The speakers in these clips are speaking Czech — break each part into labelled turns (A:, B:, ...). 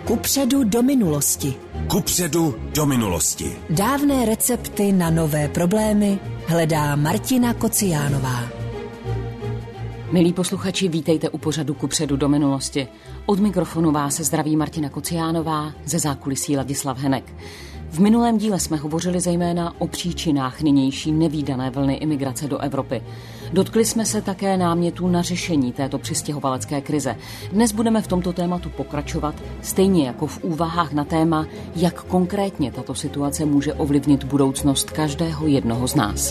A: Kupředu do minulosti.
B: Kupředu do minulosti.
A: Dávné recepty na nové problémy hledá Martina Kociánová.
C: Milí posluchači, vítejte u pořadu Kupředu do minulosti. Od mikrofonu vás zdraví Martina Kociánová, ze zákulisí Ladislav Henek. V minulém díle jsme hovořili zejména o příčinách nynější nevídané vlny imigrace do Evropy. Dotkli jsme se také námětů na řešení této přistěhovalecké krize. Dnes budeme v tomto tématu pokračovat, stejně jako v úvahách na téma, jak konkrétně tato situace může ovlivnit budoucnost každého jednoho z nás.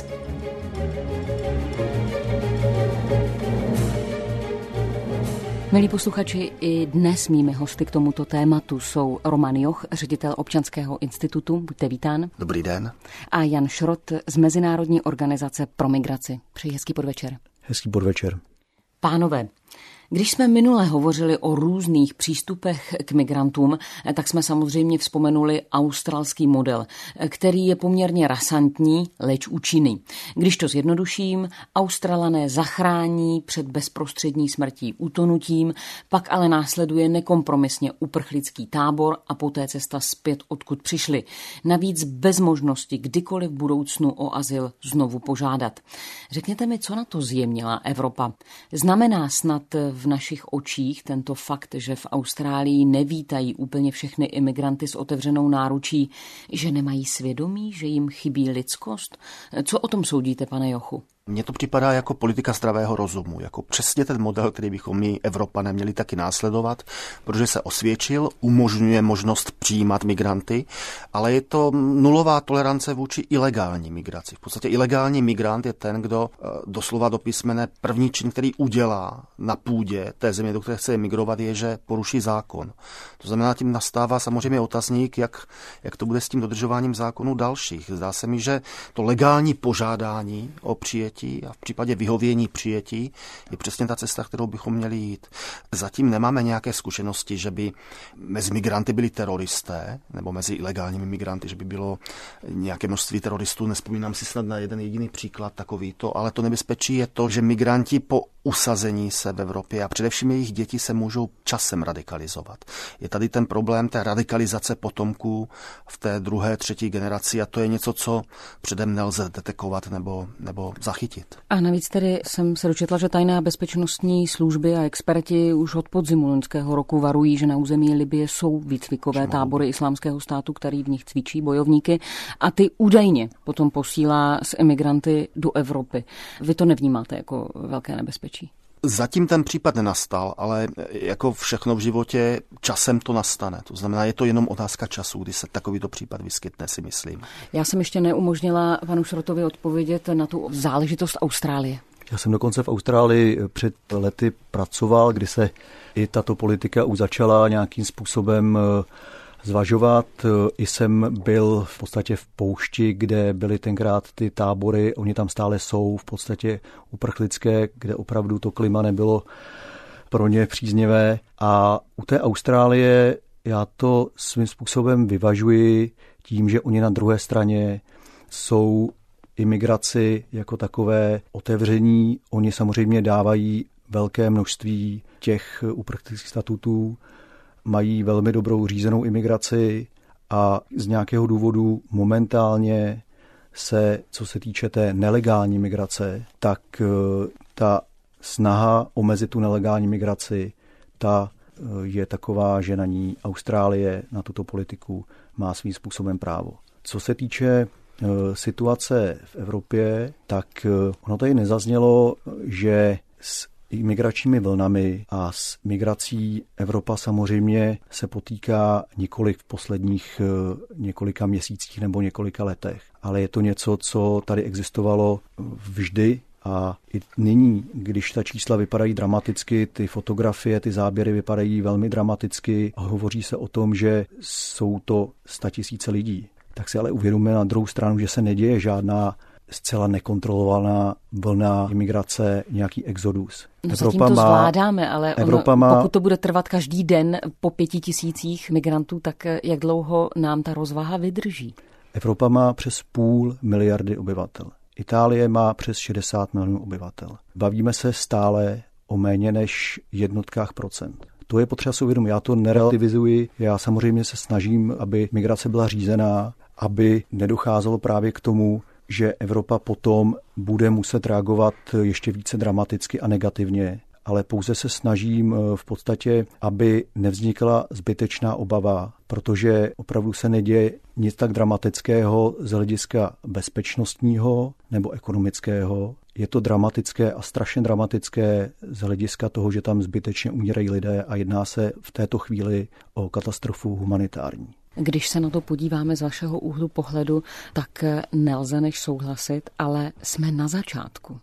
C: Milí posluchači, i dnes mými hosty k tomuto tématu jsou Roman Joch, ředitel Občanského institutu, buďte vítán.
D: Dobrý den.
C: A Jan Šrot z Mezinárodní organizace pro migraci. Přeji hezký podvečer.
D: Hezký podvečer.
C: Pánové, když jsme minule hovořili o různých přístupech k migrantům, tak jsme samozřejmě vzpomenuli australský model, který je poměrně rasantní, leč účinný. Když to zjednoduším, Australané zachrání před bezprostřední smrtí utonutím, pak ale následuje nekompromisně uprchlický tábor a poté cesta zpět, odkud přišli. Navíc bez možnosti kdykoliv v budoucnu o azyl znovu požádat. Řekněte mi, co na to zjemnila Evropa? Znamená snad v našich očích tento fakt, že v Austrálii nevítají úplně všechny imigranty s otevřenou náručí, že nemají svědomí, že jim chybí lidskost? Co o tom soudíte, pane Jochu?
D: Mně to připadá jako politika zdravého rozumu, jako přesně ten model, který bychom my, Evropané, měli taky následovat, protože se osvědčil, umožňuje možnost přijímat migranty, ale je to nulová tolerance vůči ilegální migraci. V podstatě ilegální migrant je ten, kdo doslova do písmene první čin, který udělá na půdě té země, do které chce emigrovat, je, že poruší zákon. To znamená, tím nastává samozřejmě otazník, jak to bude s tím dodržováním zákonů dalších. Zdá se mi, že to legální požádání o přijetí a v případě vyhovění přijetí je přesně ta cesta, kterou bychom měli jít. Zatím nemáme nějaké zkušenosti, že by mezi migranty byli teroristé, nebo mezi ilegálními migranty, že by bylo nějaké množství teroristů. Nespomínám si snad na jeden jediný příklad takovýto, ale to nebezpečí je to, že migranti po usazení se v Evropě a především jejich děti se můžou časem radikalizovat. Je tady ten problém té radikalizace potomků v té druhé, třetí generaci a to je něco, co předem nelze detekovat nebo zachytit.
C: A navíc tedy jsem se dočetla, že tajné bezpečnostní služby a experti už od podzimu loňského roku varují, že na území Libye jsou výcvikové tábory Islámského státu, který v nich cvičí bojovníky a ty údajně potom posílá s imigranty do Evropy. Vy to nevnímáte jako velké nebezpečí?
D: Zatím ten případ nenastal, ale jako všechno v životě časem to nastane. To znamená, je to jenom otázka času, kdy se takovýto případ vyskytne, si myslím.
C: Já jsem ještě neumožnila panu Šrotovi odpovědět na tu záležitost Austrálie.
E: Já jsem dokonce v Austrálii před lety pracoval, kdy se i tato politika už začala nějakým způsobem zvažovat. I jsem byl v podstatě v poušti, kde byly tenkrát ty tábory, oni tam stále jsou v podstatě uprchlické, kde opravdu to klima nebylo pro ně příznivé. A u té Austrálie já to svým způsobem vyvažuji tím, že oni na druhé straně jsou imigraci jako takové otevření. Oni samozřejmě dávají velké množství těch uprchlických statutů, mají velmi dobrou řízenou imigraci a z nějakého důvodu momentálně se, co se týče té nelegální migrace, tak ta snaha omezit tu nelegální migraci, ta je taková, že na ní Austrálie, na tuto politiku má svým způsobem právo. Co se týče situace v Evropě, tak ono tady nezaznělo, že s imigračními vlnami a s migrací Evropa samozřejmě se potýká nikoli v posledních několika měsících nebo několika letech, ale je to něco, co tady existovalo vždy a i nyní, když ta čísla vypadají dramaticky, ty fotografie, ty záběry vypadají velmi dramaticky a hovoří se o tom, že jsou to 100 000 lidí, tak si ale uvědomíme na druhou stranu, že se neděje žádná zcela nekontrolovaná vlna imigrace, nějaký exodus.
C: No zatím to zvládáme, ale pokud to bude trvat každý den po 5 000 migrantů, tak jak dlouho nám ta rozvaha vydrží?
E: Evropa má přes 500 miliardy obyvatel. Itálie má přes 60 milionů obyvatel. Bavíme se stále o méně než jednotkách procent. To je potřeba si uvědomit. Já to nerelativizuji, já samozřejmě se snažím, aby migrace byla řízená, aby nedocházelo právě k tomu, že Evropa potom bude muset reagovat ještě více dramaticky a negativně, ale pouze se snažím v podstatě, aby nevznikla zbytečná obava, protože opravdu se neděje nic tak dramatického z hlediska bezpečnostního nebo ekonomického. Je to dramatické a strašně dramatické z hlediska toho, že tam zbytečně umírají lidé a jedná se v této chvíli o katastrofu humanitární.
C: Když se na to podíváme z vašeho úhlu pohledu, tak nelze než souhlasit, ale jsme na začátku.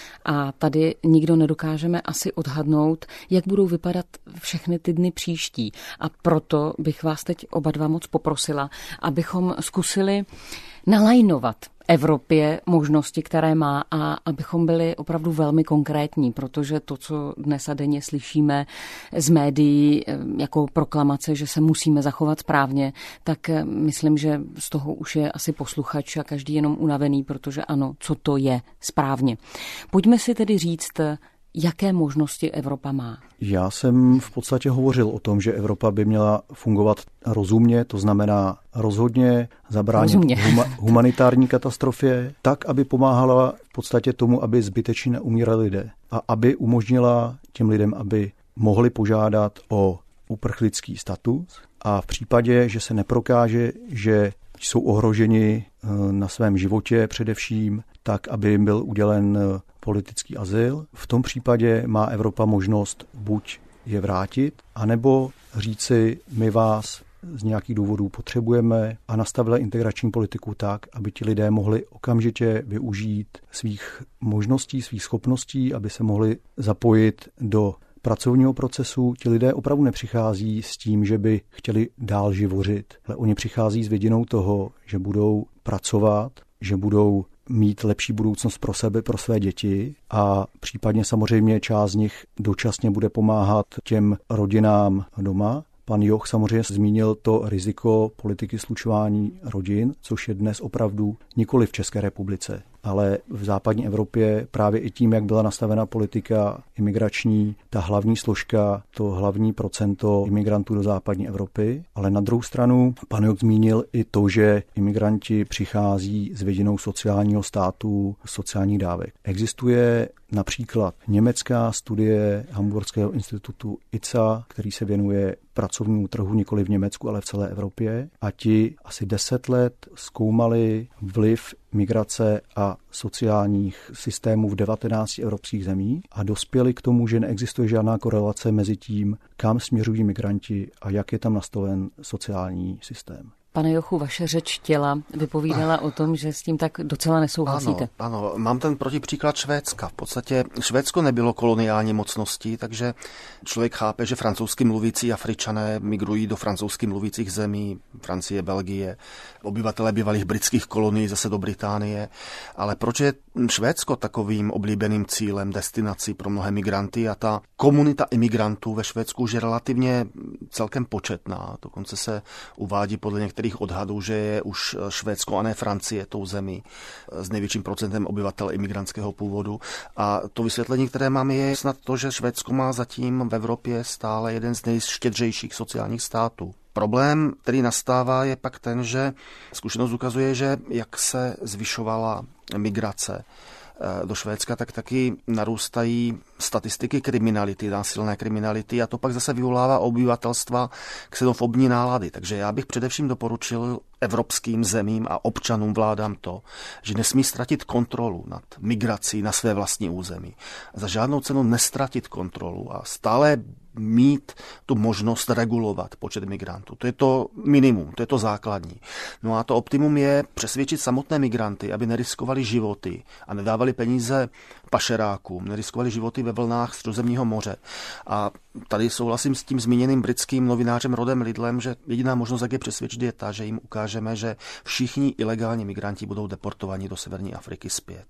C: A tady nikdo nedokážeme asi odhadnout, jak budou vypadat všechny ty dny příští. A proto bych vás teď oba dva moc poprosila, abychom zkusili nalajnovat Evropě možnosti, které má, a abychom byli opravdu velmi konkrétní, protože to, co dnes a denně slyšíme z médií jako proklamace, že se musíme zachovat správně, tak myslím, že z toho už je asi posluchač a každý jenom unavený, protože ano, co to je správně. Pojďme si tedy říct, jaké možnosti Evropa má.
E: Já jsem v podstatě hovořil o tom, že Evropa by měla fungovat rozumně, to znamená rozhodně zabránit humanitární katastrofě, tak, aby pomáhala v podstatě tomu, aby zbytečně neumírali lidé a aby umožnila těm lidem, aby mohli požádat o uprchlický status a v případě, že se neprokáže, že jsou ohroženi na svém životě především, tak, aby jim byl udělen politický azyl. V tom případě má Evropa možnost buď je vrátit, anebo říci, my vás z nějakých důvodů potřebujeme a nastavila integrační politiku tak, aby ti lidé mohli okamžitě využít svých možností, svých schopností, aby se mohli zapojit do pracovního procesu. Ti lidé opravdu nepřichází s tím, že by chtěli dál živořit, ale oni přichází s vidinou toho, že budou pracovat, že budou mít lepší budoucnost pro sebe, pro své děti a případně samozřejmě část z nich dočasně bude pomáhat těm rodinám doma. Pan Joch samozřejmě zmínil to riziko politiky slučování rodin, což je dnes opravdu nikoli v České republice, ale v západní Evropě právě i tím, jak byla nastavena politika imigrační, ta hlavní složka, to hlavní procento imigrantů do západní Evropy. Ale na druhou stranu pan Joch zmínil i to, že imigranti přichází s vidinou sociálního státu, sociálních dávek. Existuje například německá studie Hamburského institutu ICA, který se věnuje pracovnímu trhu nikoli v Německu, ale v celé Evropě. A ti asi 10 let zkoumali vliv migrace a sociálních systémů v 19 evropských zemích a dospěli k tomu, že neexistuje žádná korelace mezi tím, kam směřují migranti a jak je tam nastaven sociální systém.
C: Pane Jochu, vaše řeč těla vypovídala o tom, že s tím tak docela nesouhlasíte.
D: Ano, mám ten protipříklad Švédska. V podstatě Švédsko nebylo koloniální mocností, takže člověk chápe, že francouzsky mluvící Afričané migrují do francouzsky mluvících zemí, Francie, Belgie, obyvatelé bývalých britských kolonií zase do Británie. Ale proč je Švédsko takovým oblíbeným cílem, destinací pro mnohé migranty a ta komunita imigrantů ve Švédsku už je relativně celkem početná. Dokonce se uvádí podle některých odhadů, že je už Švédsko a ne Francie tou zemí s největším procentem obyvatel imigrantského původu. A to vysvětlení, které mám, je snad to, že Švédsko má zatím v Evropě stále jeden z nejštědřejších sociálních států. Problém, který nastává, je pak ten, že zkušenost ukazuje, že jak se zvyšovala migrace do Švédska, tak taky narůstají statistiky kriminality, násilné kriminality a to pak zase vyvolává obyvatelstva xenofobní nálady. Takže já bych především doporučil evropským zemím a občanům vládám to, že nesmí ztratit kontrolu nad migrací na své vlastní území. Za žádnou cenu nestratit kontrolu a stále mít tu možnost regulovat počet migrantů. To je to minimum, to je to základní. No a to optimum je přesvědčit samotné migranty, aby neriskovali životy a nedávali peníze pašerákům, neriskovali životy ve vlnách Středozemního moře. A tady souhlasím s tím zmíněným britským novinářem Rodem Lidlem, že jediná možnost, jak je přesvědčit, je ta, že jim ukážeme, že všichni ilegální migranti budou deportováni do severní Afriky zpět.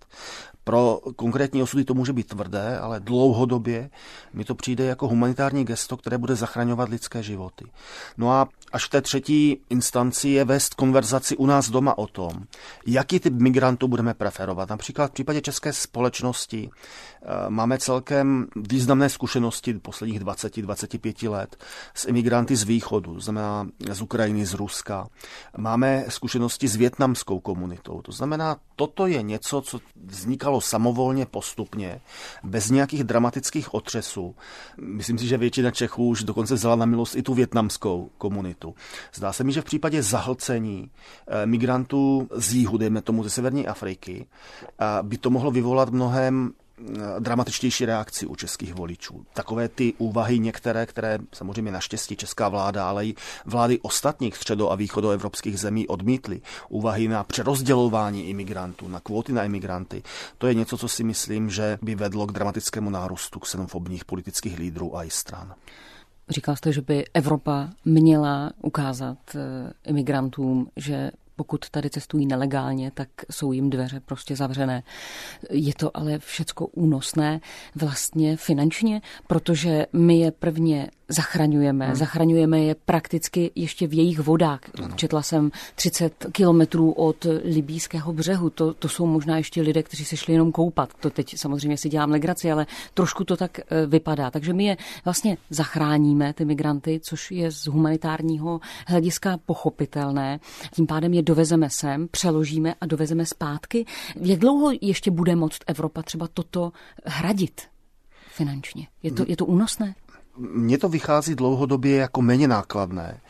D: Pro konkrétní osudy to může být tvrdé, ale dlouhodobě mi to přijde jako humanitární gesto, které bude zachraňovat lidské životy. No a až v té třetí instanci je vést konverzaci u nás doma o tom, jaký typ migrantů budeme preferovat. Například v případě české společnosti minulosti. Máme celkem významné zkušenosti posledních 20-25 let s imigranty z východu, to znamená z Ukrajiny, z Ruska. Máme zkušenosti s vietnamskou komunitou. To znamená, toto je něco, co vznikalo samovolně, postupně, bez nějakých dramatických otřesů. Myslím si, že většina Čechů už dokonce vzala na milost i tu vietnamskou komunitu. Zdá se mi, že v případě zahlcení migrantů z jihu, dejme tomu ze severní Afriky, by to mohlo vyvolat mnohem dramatičtější reakci u českých voličů. Takové ty úvahy některé, které samozřejmě naštěstí česká vláda, ale i vlády ostatních středo- a východoevropských zemí odmítly. Úvahy na přerozdělování imigrantů, na kvóty na imigranty. To je něco, co si myslím, že by vedlo k dramatickému nárůstu xenofobních politických lídrů a i stran.
C: Říkal jste, že by Evropa měla ukázat imigrantům, že pokud tady cestují nelegálně, tak jsou jim dveře prostě zavřené. Je to ale všecko únosné vlastně finančně, protože my je prvně zachraňujeme je prakticky ještě v jejich vodách. Četla jsem 30 kilometrů od libýského břehu. To jsou možná ještě lidé, kteří se šli jenom koupat. To teď samozřejmě si dělám legraci, ale trošku to tak vypadá. Takže my je vlastně zachráníme, ty migranty, což je z humanitárního hlediska pochopitelné. Tím pádem je dovezeme sem, přeložíme a dovezeme zpátky. Jak dlouho ještě bude moct Evropa třeba toto hradit finančně? Je to únosné?
D: Mně to vychází dlouhodobě jako méně nákladné,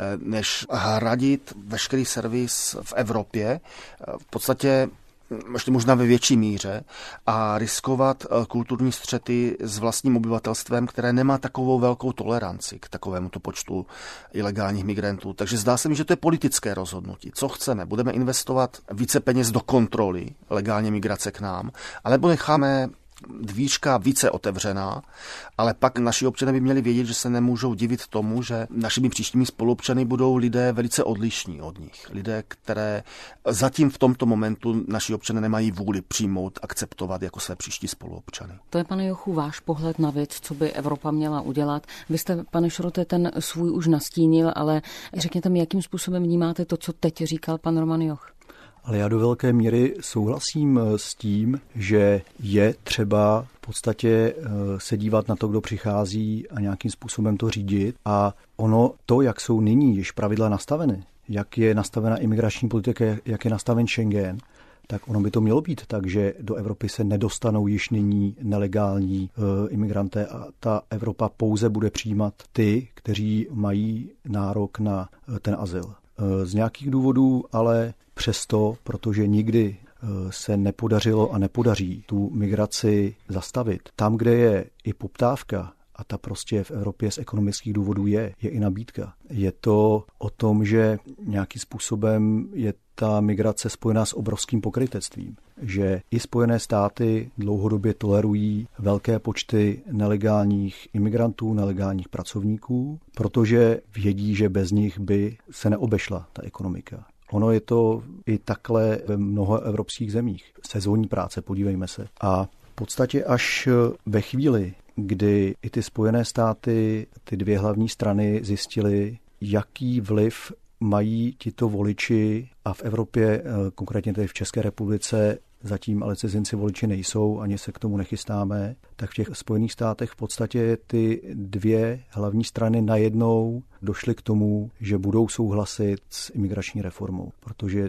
D: než hradit veškerý servis v Evropě, v podstatě ještě možná ve větší míře, a riskovat kulturní střety s vlastním obyvatelstvem, které nemá takovou velkou toleranci k takovémuto počtu ilegálních migrantů. Takže zdá se mi, že to je politické rozhodnutí. Co chceme? Budeme investovat více peněz do kontroly legální migrace k nám, alebo necháme dvířka více otevřená, ale pak naši občané by měli vědět, že se nemůžou divit tomu, že našimi příštími spoluobčany budou lidé velice odlišní od nich. Lidé, které zatím v tomto momentu naši občané nemají vůli přijmout, akceptovat jako své příští spoluobčany.
C: To je, pane Jochu, váš pohled na věc, co by Evropa měla udělat. Vy jste, pane Šrote, ten svůj už nastínil, ale řekněte mi, jakým způsobem vnímáte to, co teď říkal pan Roman Joch?
E: Ale já do velké míry souhlasím s tím, že je třeba v podstatě se dívat na to, kdo přichází a nějakým způsobem to řídit. A ono to, jak jsou nyní již pravidla nastaveny, jak je nastavena imigrační politika, jak je nastaven Schengen, tak ono by to mělo být tak, že do Evropy se nedostanou již nyní nelegální imigranté a ta Evropa pouze bude přijímat ty, kteří mají nárok na ten azyl. Z nějakých důvodů, ale přesto, protože nikdy se nepodařilo a nepodaří tu migraci zastavit. Tam, kde je i poptávka, a ta prostě v Evropě z ekonomických důvodů je i nabídka. Je to o tom, že nějakým způsobem je ta migrace spojená s obrovským pokrytectvím. Že i Spojené státy dlouhodobě tolerují velké počty nelegálních imigrantů, nelegálních pracovníků, protože vědí, že bez nich by se neobešla ta ekonomika. Ono je to i takhle ve mnoha evropských zemích. Sezónní práce, podívejme se. A v podstatě až ve chvíli, kdy i ty Spojené státy, ty dvě hlavní strany zjistily, jaký vliv mají tito voliči, a v Evropě, konkrétně tady v České republice, zatím ale cizinci voliči nejsou, ani se k tomu nechystáme, tak v těch Spojených státech v podstatě ty dvě hlavní strany najednou došly k tomu, že budou souhlasit s imigrační reformou, protože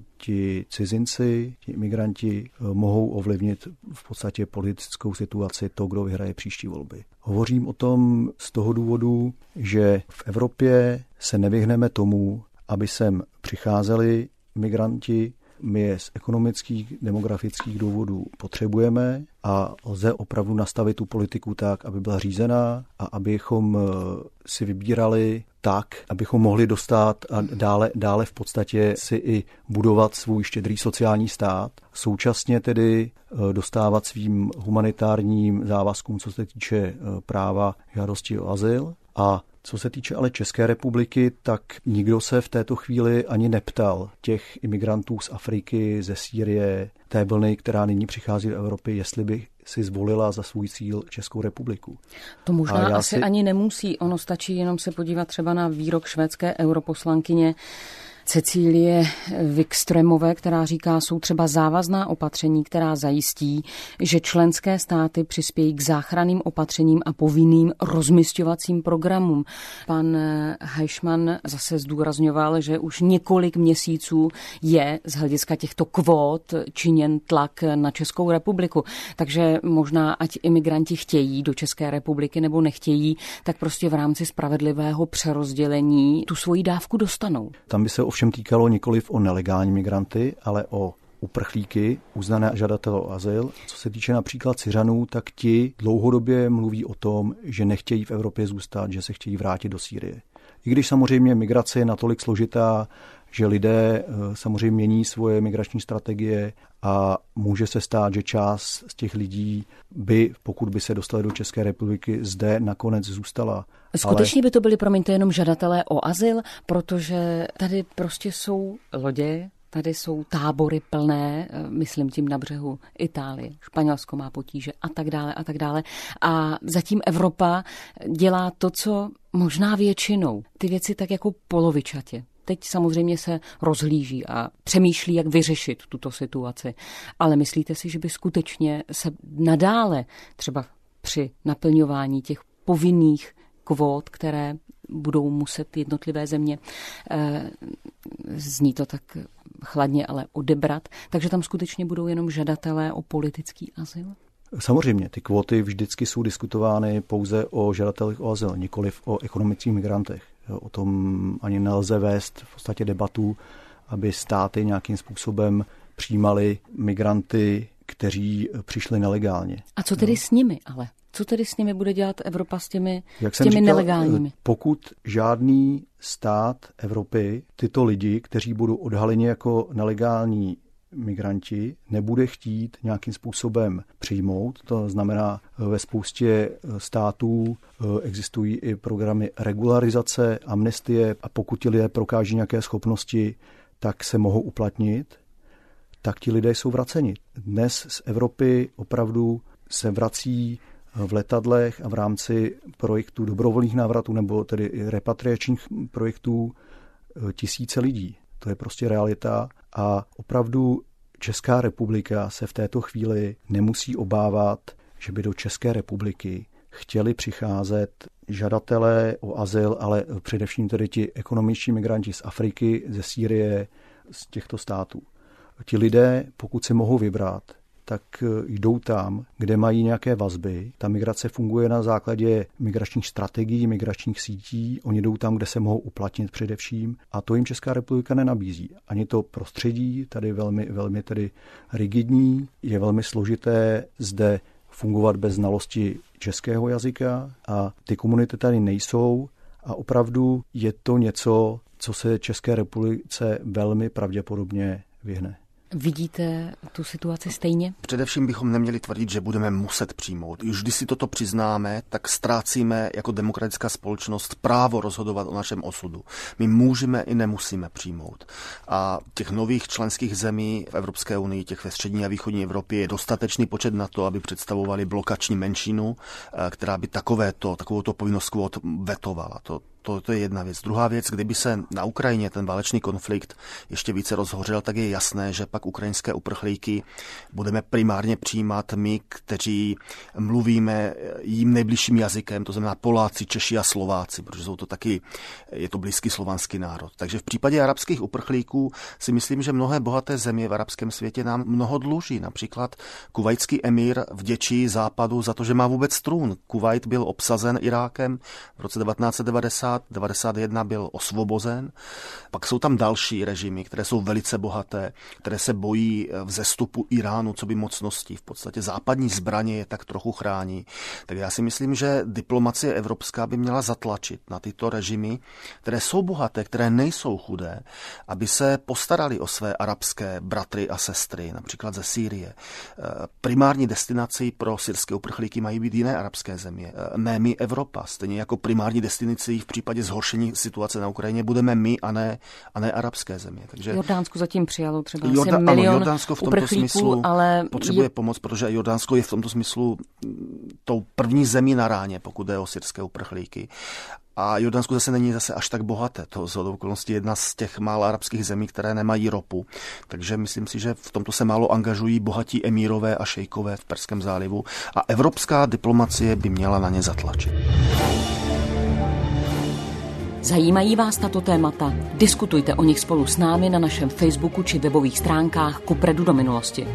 E: ti cizinci, ti imigranti mohou ovlivnit v podstatě politickou situaci, to, kdo vyhraje příští volby. Hovořím o tom z toho důvodu, že v Evropě se nevyhneme tomu, aby sem přicházeli migranti. My je z ekonomických, demografických důvodů potřebujeme a lze opravdu nastavit tu politiku tak, aby byla řízená a abychom si vybírali tak, abychom mohli dostat a dále v podstatě si i budovat svůj štědrý sociální stát. Současně tedy dostávat svým humanitárním závazkům, co se týče práva žádosti o azyl. A co se týče ale České republiky, tak nikdo se v této chvíli ani neptal těch imigrantů z Afriky, ze Sýrie, té vlny, která nyní přichází do Evropy, jestli by si zvolila za svůj cíl Českou republiku.
C: To možná asi ani nemusí. Ono stačí jenom se podívat třeba na výrok švédské europoslankyně Cecílie Wikströmové, která říká, jsou třeba závazná opatření, která zajistí, že členské státy přispějí k záchranným opatřením a povinným rozmisťovacím programům. Pan Heischmann zase zdůrazňoval, že už několik měsíců je z hlediska těchto kvót činěn tlak na Českou republiku. Takže možná, ať imigranti chtějí do České republiky nebo nechtějí, tak prostě v rámci spravedlivého přerozdělení tu svoji dávku dostanou.
E: Tam by se ovšem týkalo nikoliv o nelegální migranty, ale o uprchlíky, uznané žadatele o azyl. Co se týče například Syřanů, tak ti dlouhodobě mluví o tom, že nechtějí v Evropě zůstat, že se chtějí vrátit do Sýrie. I když samozřejmě migrace je natolik složitá, že lidé samozřejmě mění svoje migrační strategie a může se stát, že část z těch lidí by, pokud by se dostali do České republiky, zde nakonec zůstala.
C: Skutečně by to byli, promiňte, jenom žadatelé o azyl, protože tady prostě jsou lodě, tady jsou tábory plné, myslím tím na břehu Itálie, Španělsko má potíže a tak dále a tak dále. A zatím Evropa dělá to, co možná většinou. Ty věci tak jako polovičatě. Teď samozřejmě se rozhlíží a přemýšlí, jak vyřešit tuto situaci. Ale myslíte si, že by skutečně se nadále třeba při naplňování těch povinných kvót, které budou muset jednotlivé země, zní to tak chladně, ale odebrat, takže tam skutečně budou jenom žadatelé o politický azyl?
E: Samozřejmě, ty kvóty vždycky jsou diskutovány pouze o žadatelích o azyl, nikoliv o ekonomických migrantech. O tom ani nelze vést v podstatě debatu, aby státy nějakým způsobem přijímaly migranty, kteří přišli nelegálně.
C: A co tedy s nimi ale? Co tedy s nimi bude dělat Evropa s těmi
E: říkal,
C: nelegálními?
E: Pokud žádný stát Evropy tyto lidi, kteří budou odhaleni jako nelegální migranti, nebude chtít nějakým způsobem přijmout. To znamená, ve spoustě států existují i programy regularizace, amnestie a pokud ti lidé prokáží nějaké schopnosti, tak se mohou uplatnit, tak ti lidé jsou vraceni. Dnes z Evropy opravdu se vrací v letadlech a v rámci projektů dobrovolných návratů nebo tedy repatriačních projektů tisíce lidí. To je prostě realita a opravdu Česká republika se v této chvíli nemusí obávat, že by do České republiky chtěli přicházet žadatelé o azyl, ale především tedy ti ekonomičtí migranti z Afriky, ze Sýrie, z těchto států. Ti lidé, pokud se mohou vybrat, tak jdou tam, kde mají nějaké vazby. Ta migrace funguje na základě migračních strategií, migračních sítí. Oni jdou tam, kde se mohou uplatnit především. A to jim Česká republika nenabízí. Ani to prostředí, tady velmi tedy rigidní, je velmi složité zde fungovat bez znalosti českého jazyka a ty komunity tady nejsou a opravdu je to něco, co se České republice velmi pravděpodobně vyhne.
C: Vidíte tu situaci stejně?
D: Především bychom neměli tvrdit, že budeme muset přijmout. Už když si toto přiznáme, tak ztrácíme jako demokratická společnost právo rozhodovat o našem osudu. My můžeme i nemusíme přijmout. A těch nových členských zemí v Evropské unii, těch ve střední a východní Evropě, je dostatečný počet na to, aby představovali blokační menšinu, která by takovouto povinnost kvót vetovala. To je jedna věc. Druhá věc, kdyby se na Ukrajině ten válečný konflikt ještě více rozhořel, tak je jasné, že pak ukrajinské uprchlíky budeme primárně přijímat my, kteří mluvíme jim nejbližším jazykem, to znamená Poláci, Češi a Slováci, protože je to blízký slovanský národ. Takže v případě arabských uprchlíků si myslím, že mnohé bohaté země v arabském světě nám mnoho dluží. Například kuvajský emír vděčí Západu za to, že má vůbec trůn. Kuvajt byl obsazen Irákem v roce 1990. 1991 byl osvobozen. Pak jsou tam další režimy, které jsou velice bohaté, které se bojí vzestupu Iránu coby mocností. V podstatě západní zbraně je tak trochu chrání. Tak já si myslím, že diplomacie evropská by měla zatlačit na tyto režimy, které jsou bohaté, které nejsou chudé, aby se postarali o své arabské bratry a sestry, například ze Sýrie. Primární destinací pro syrské uprchlíky mají být jiné arabské země. Ne my Evropa, stejně jako primární destinací v případě zhoršení situace na Ukrajině budeme my a ne arabské země. Takže
C: Jordánsko zatím přijalo třeba asi milion
D: Jordánsko v tomto smyslu
C: ale
D: potřebuje pomoc, protože Jordánsko je v tomto smyslu tou první zemí na ráně, pokud jde o syrské uprchlíky. A Jordánsko zase není zase až tak bohaté. To z okolností jedna z těch mála arabských zemí, které nemají ropu. Takže myslím si, že v tomto se málo angažují bohatí emírové a šejkové v Perském zálivu a evropská diplomacie by měla na ně zatlačit.
C: Zajímají vás tato témata? Diskutujte o nich spolu s námi na našem Facebooku či webových stránkách Kupredu do minulosti.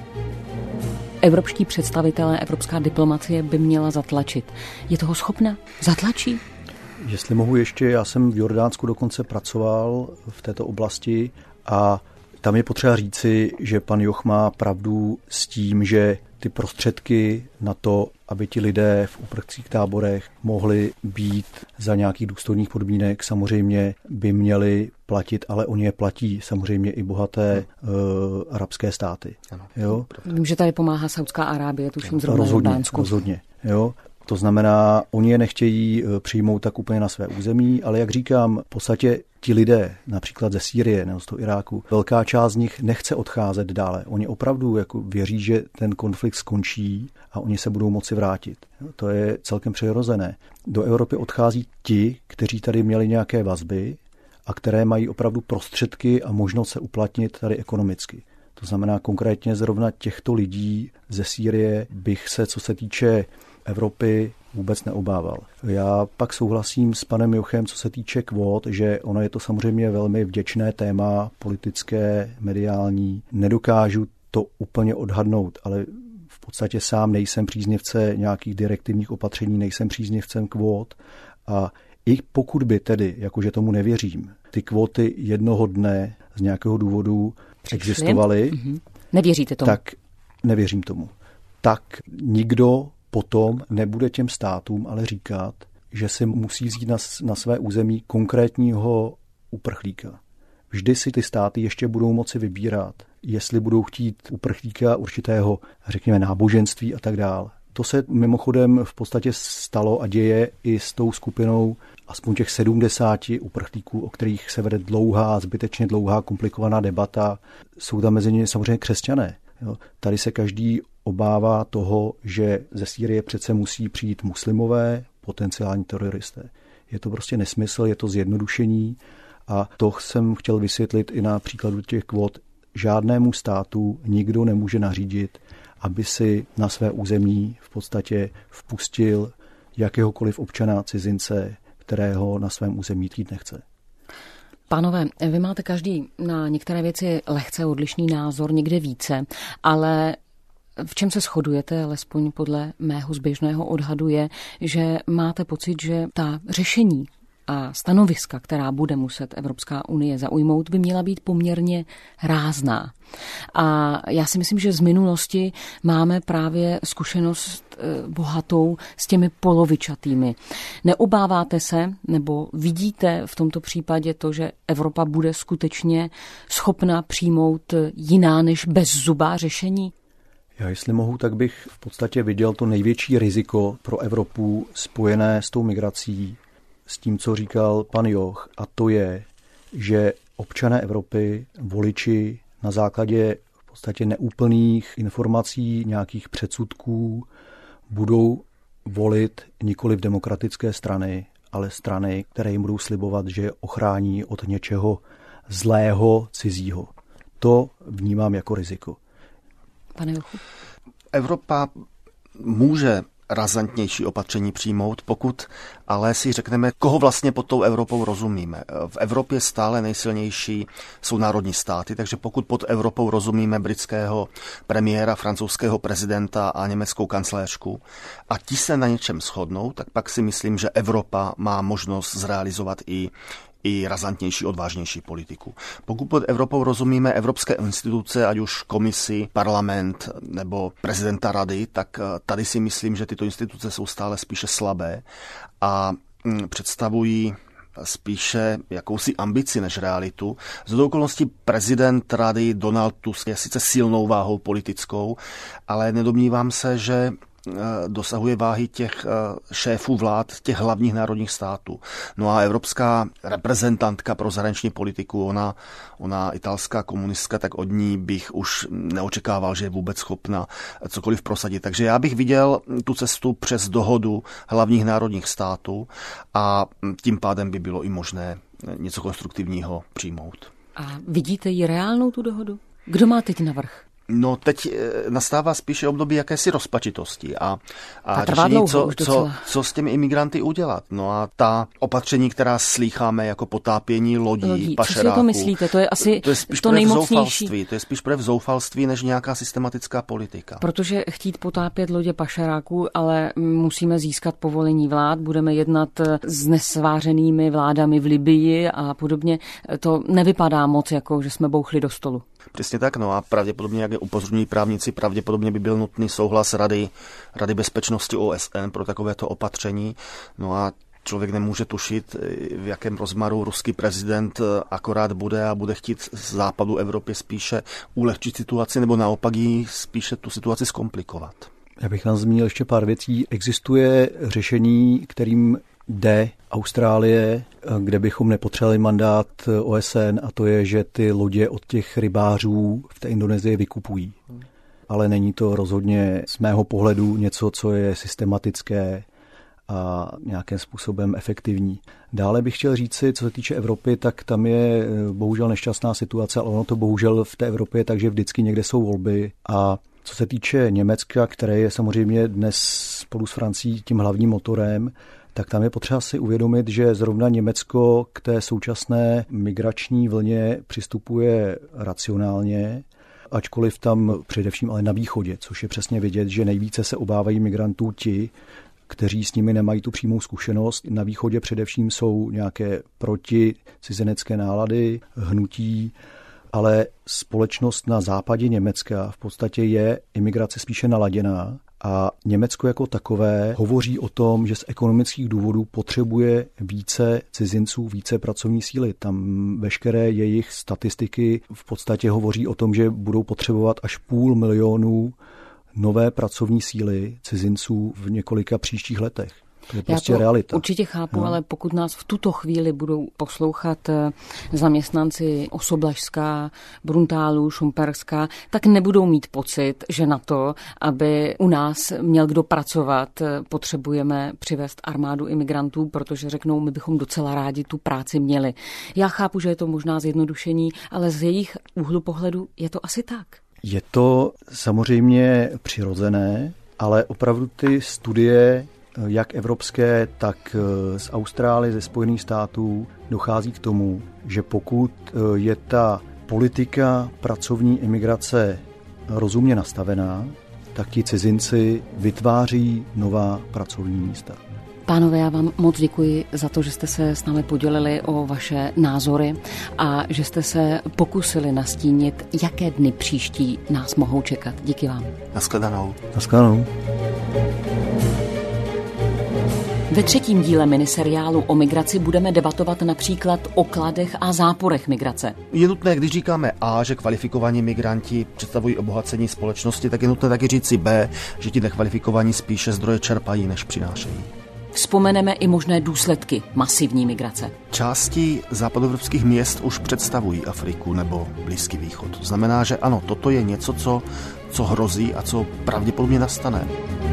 C: Evropští představitelé, evropská diplomacie by měla zatlačit. Je toho schopna? Zatlačí?
E: Jestli mohu ještě, já jsem v Jordánsku dokonce pracoval v této oblasti a tam je potřeba říci, že pan Joch má pravdu s tím, že ty prostředky na to, aby ti lidé v uprchlických táborech mohli být za nějakých důstojných podmínek, samozřejmě by měli platit, ale oni je platí samozřejmě i bohaté arabské státy. Jo?
C: Vím, že tady pomáhá Saudská Arábie, tuším zrovna v Jordánsku.
E: Rozhodně, jo. To znamená, oni je nechtějí přijmout tak úplně na své území, ale jak říkám, v podstatě ti lidé, například ze Sýrie nebo z toho Iráku, velká část z nich nechce odcházet dále. Oni opravdu jako věří, že ten konflikt skončí a oni se budou moci vrátit. To je celkem přirozené. Do Evropy odchází ti, kteří tady měli nějaké vazby a které mají opravdu prostředky a možnost se uplatnit tady ekonomicky. To znamená konkrétně zrovna těchto lidí ze Sýrie bych se, co se týče Evropy, vůbec neobával. Já pak souhlasím s panem Jochem, co se týče kvót, že ono je to samozřejmě velmi vděčné téma, politické, mediální. Nedokážu to úplně odhadnout, ale v podstatě sám nejsem příznivce nějakých direktivních opatření, nejsem příznivcem kvót a i pokud by tedy, jakože tomu nevěřím, ty kvóty jednoho dne z nějakého důvodu existovaly,
C: Nevěříte tomu?
E: Tak nevěřím tomu. Tak nikdo potom nebude těm státům ale říkat, že si musí vzít na své území konkrétního uprchlíka. Vždy si ty státy ještě budou moci vybírat, jestli budou chtít uprchlíka určitého, řekněme, náboženství a tak dále. To se mimochodem v podstatě stalo a děje i s tou skupinou aspoň těch 70 uprchlíků, o kterých se vede dlouhá, zbytečně dlouhá, komplikovaná debata. Jsou tam mezi nimi samozřejmě křesťané. Jo. Tady se každý obává toho, že ze Sýrie přece musí přijít muslimové, potenciální teroristé. Je to prostě nesmysl, je to zjednodušení a to jsem chtěl vysvětlit i na příkladu těch kvót. Žádnému státu nikdo nemůže nařídit, aby si na své území v podstatě vpustil jakéhokoliv občana cizince, kterého na svém území jít nechce.
C: Pánové, vy máte každý na některé věci lehce odlišný názor, někde více, ale v čem se shodujete, alespoň podle mého zběžného odhadu, je, že máte pocit, že ta řešení a stanoviska, která bude muset Evropská unie zaujmout, by měla být poměrně rázná. A já si myslím, že z minulosti máme právě zkušenost bohatou s těmi polovičatými. Neobáváte se, nebo vidíte v tomto případě to, že Evropa bude skutečně schopna přijmout jiná než bezzubá řešení?
E: Já jestli mohu, tak bych v podstatě viděl to největší riziko pro Evropu spojené s tou migrací, s tím, co říkal pan Joch, a to je, že občané Evropy, voliči na základě v podstatě neúplných informací, nějakých předsudků, budou volit nikoli v demokratické strany, ale strany, které jim budou slibovat, že ochrání od něčeho zlého, cizího. To vnímám jako riziko.
C: Pane Jochu?
D: Evropa může razantnější opatření přijmout, pokud ale si řekneme, koho vlastně pod tou Evropou rozumíme. V Evropě stále nejsilnější jsou národní státy, takže pokud pod Evropou rozumíme britského premiéra, francouzského prezidenta a německou kancléřku a ti se na něčem shodnou, tak pak si myslím, že Evropa má možnost zrealizovat i razantnější, odvážnější politiku. Pokud pod Evropou rozumíme evropské instituce, ať už komisi, parlament nebo prezidenta rady, tak tady si myslím, že tyto instituce jsou stále spíše slabé a představují spíše jakousi ambici než realitu. Z okolností prezident rady Donald Tusk je sice silnou váhou politickou, ale nedomnívám se, že dosahuje váhy těch šéfů vlád, těch hlavních národních států. No a evropská reprezentantka pro zahraniční politiku, ona italská komunistka, tak od ní bych už neočekával, že je vůbec schopna cokoliv prosadit. Takže já bych viděl tu cestu přes dohodu hlavních národních států a tím pádem by bylo i možné něco konstruktivního přijmout.
C: A vidíte ji reálnou, tu dohodu? Kdo má teď navrch?
D: No teď nastává spíše období jakési rozpačitosti a
C: řešení,
D: co s těmi imigranty udělat. No a ta opatření, která slýcháme jako potápění lodí, pašeráků.
C: Co si to myslíte? To je asi
D: to je spíš
C: to nejmocnější.
D: To je spíš projev zoufalství, než nějaká systematická politika.
C: Protože chtít potápět lodě pašeráků, ale musíme získat povolení vlád, budeme jednat s nesvářenými vládami v Libyi a podobně. To nevypadá moc, jako že jsme bouchli do stolu.
D: Přesně tak, no a pravděpodobně, jak upozorňují právníci, pravděpodobně by byl nutný souhlas Rady bezpečnosti OSN pro takovéto opatření. No a člověk nemůže tušit, v jakém rozmaru ruský prezident akorát bude a bude chtít z západu Evropy spíše ulehčit situaci nebo naopak jí spíše tu situaci zkomplikovat.
E: Já bych vám zmínil ještě pár věcí. Existuje řešení, kterým jde Austrálie, kde bychom nepotřebovali mandát OSN, a to je, že ty lodě od těch rybářů v té Indonésii vykupují. Ale není to rozhodně z mého pohledu něco, co je systematické a nějakým způsobem efektivní. Dále bych chtěl říci, co se týče Evropy, tak tam je bohužel nešťastná situace, ale ono to bohužel v té Evropě, takže vždycky někde jsou volby. A co se týče Německa, které je samozřejmě dnes spolu s Francií tím hlavním motorem, tak tam je potřeba si uvědomit, že zrovna Německo k té současné migrační vlně přistupuje racionálně, ačkoliv tam především ale na východě, což je přesně vidět, že nejvíce se obávají migrantů ti, kteří s nimi nemají tu přímou zkušenost. Na východě především jsou nějaké proticizinecké nálady, hnutí, ale společnost na západě Německa v podstatě je imigrace spíše naladěná. A Německo jako takové hovoří o tom, že z ekonomických důvodů potřebuje více cizinců, více pracovní síly. Tam veškeré jejich statistiky v podstatě hovoří o tom, že budou potřebovat až 500 000 nové pracovní síly cizinců v několika příštích letech. To je prostě realita.
C: Určitě chápu, ale pokud nás v tuto chvíli budou poslouchat zaměstnanci Osoblažská, Bruntálu, Šumperská, tak nebudou mít pocit, že na to, aby u nás měl kdo pracovat, potřebujeme přivést armádu imigrantů, protože řeknou, my bychom docela rádi tu práci měli. Já chápu, že je to možná zjednodušení, ale z jejich úhlu pohledu je to asi tak.
E: Je to samozřejmě přirozené, ale opravdu ty studie jak evropské, tak z Austrálie, ze Spojených států, dochází k tomu, že pokud je ta politika pracovní imigrace rozumně nastavená, tak ti cizinci vytváří nová pracovní místa.
C: Pánové, já vám moc děkuji za to, že jste se s námi podělili o vaše názory a že jste se pokusili nastínit, jaké dny příští nás mohou čekat. Díky vám.
D: Naschledanou.
E: Naschledanou.
C: Ve třetím díle miniseriálu o migraci budeme debatovat například o kladech a záporech migrace.
D: Je nutné, když říkáme A, že kvalifikovaní migranti představují obohacení společnosti, tak je nutné taky říci B, že ti nekvalifikovaní spíše zdroje čerpají, než přinášejí.
C: Vzpomeneme i možné důsledky masivní migrace.
D: Části západoevropských měst už představují Afriku nebo Blízký východ. To znamená, že ano, toto je něco, co hrozí a co pravděpodobně nastane.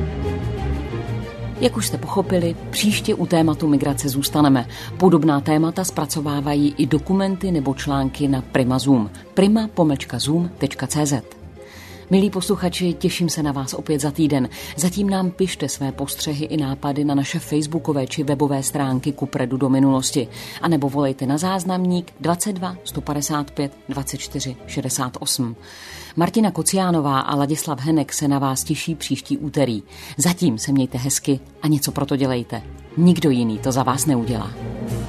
C: Jak už jste pochopili, příště u tématu migrace zůstaneme. Podobná témata zpracovávají i dokumenty nebo články na Prima Zoom. prima-zoom.cz. Milí posluchači, těším se na vás opět za týden. Zatím nám pište své postřehy i nápady na naše facebookové či webové stránky Kupredu do minulosti. A nebo volejte na záznamník 22 155 24 68. Martina Kociánová a Ladislav Henek se na vás těší příští úterý. Zatím se mějte hezky a něco pro to dělejte. Nikdo jiný to za vás neudělá.